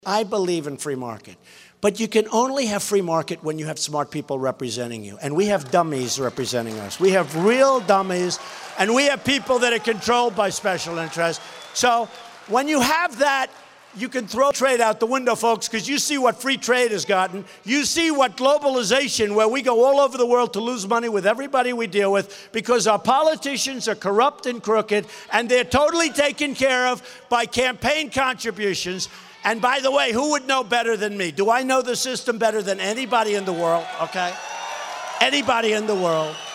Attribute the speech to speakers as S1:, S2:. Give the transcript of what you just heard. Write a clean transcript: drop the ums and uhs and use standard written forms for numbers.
S1: I believe in free market. But you can only have free market when you have smart people representing you. And we have dummies representing us. We have real dummies, and we have people that are controlled by special interests. So when you have that, you can throw trade out the window, folks, because you see what free trade has gotten. You see what globalization, where we go all over the world to lose money with everybody we deal with because our politicians are corrupt and crooked, and they're totally taken care of by campaign contributions. And by the way, who would know better than me? Do I know the system better than anybody in the world? Okay? Anybody in the world.